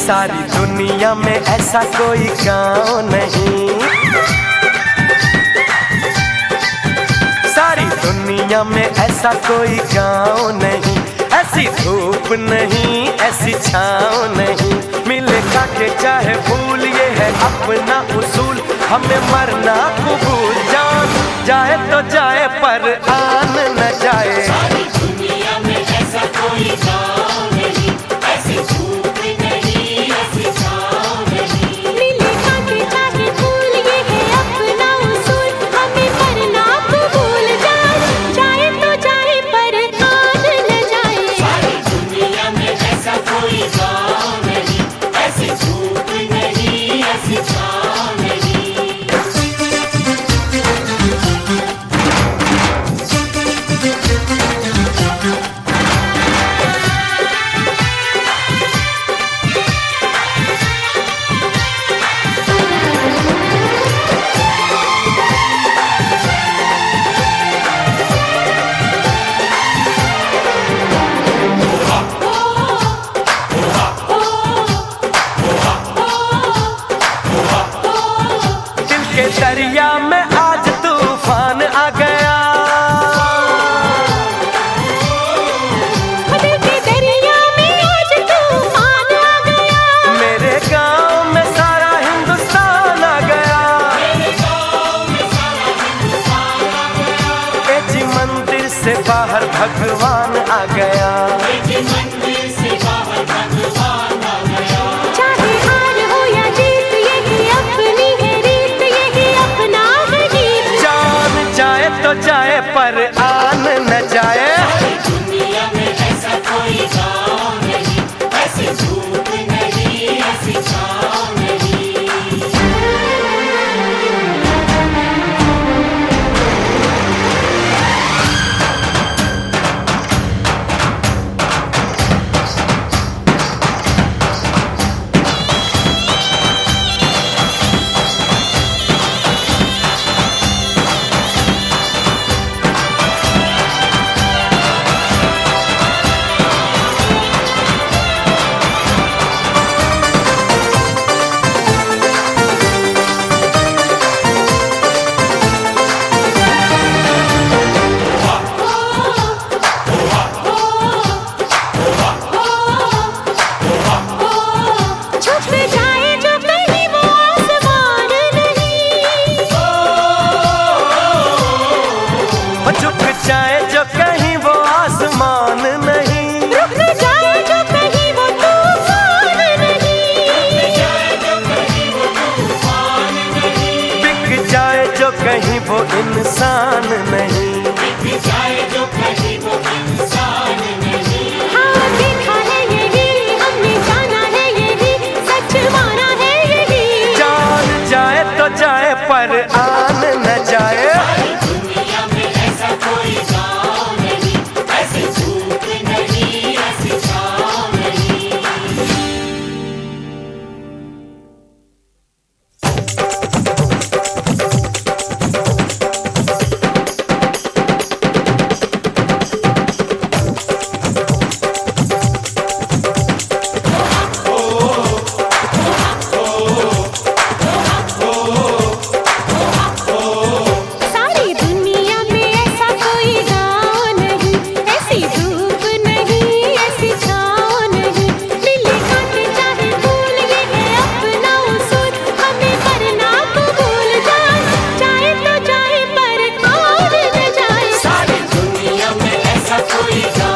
सारी दुनिया में ऐसा कोई गाँव नहीं, सारी दुनिया में ऐसा कोई गाँव नहीं, ऐसी धूप नहीं ऐसी छाँव नहीं, मिले खाके चाहे भूल ये है अपना उसूल, हमें मरना कबूल, जान जाए तो जाए पर आन न जाए। सारी दुनिया में ऐसा कोई गाँव नहीं, ऐसी धूप नहीं ऐसी छाँव नहीं, मिले खाके चाहे भूल ये है अपना उसूल, हमें मरना कबूल, जान जाए तो जाए पर आन न जाए। सारी दुनिया में ऐसा कोई गाँव नहीं, ऐसी धूप नहीं ऐसी छाँव नहीं। दिल के दरिया में आज तूफान आ गया, दिल के दरिया में आज तूफान आ गया, मेरे गांव में सारा हिंदुस्तान आ गया, ए जी मंदिर से बाहर भगवान आ गया, मंदिर से बाहर भगवान आ गया। चाहे हार हो या जीत यही अपनी है रीत, यही अपना है गीत। जान जाए तो जाए पर आन न जाए। दुनिया में ऐसा कोई गाँव नहीं, ऐसी धूप नहीं ऐसी छाँव नहीं। छुप जाए जो कहीं वो आसमान नहीं, झुक जाए जो कहीं वो आसमान नहीं, रुक जाए जो कहीं वो तूफान नहीं, बिक जाए जो कहीं वो इंसान नहीं, जाए जो कहीं वो इंसान नहीं। हाँ देखा है यही हमने जाना है यही सच माना है यही। जान जाए तो जाए पर आन न जाए। दुनिया में ऐसा कोई गाँव नहीं, ऐसी धूप नहीं ऐसी छाँव नहीं। सारी दुनिया में ऐसा कोई गाँव नहीं, ऐसी धूप नहीं ऐसी छाँव नहीं, मिले खाके चाहे भूल ये है अपना उसूल, हमें मरना कबूल, जान जाए तो जाए पर आन न जाए। सारी दुनिया में ऐसा कोई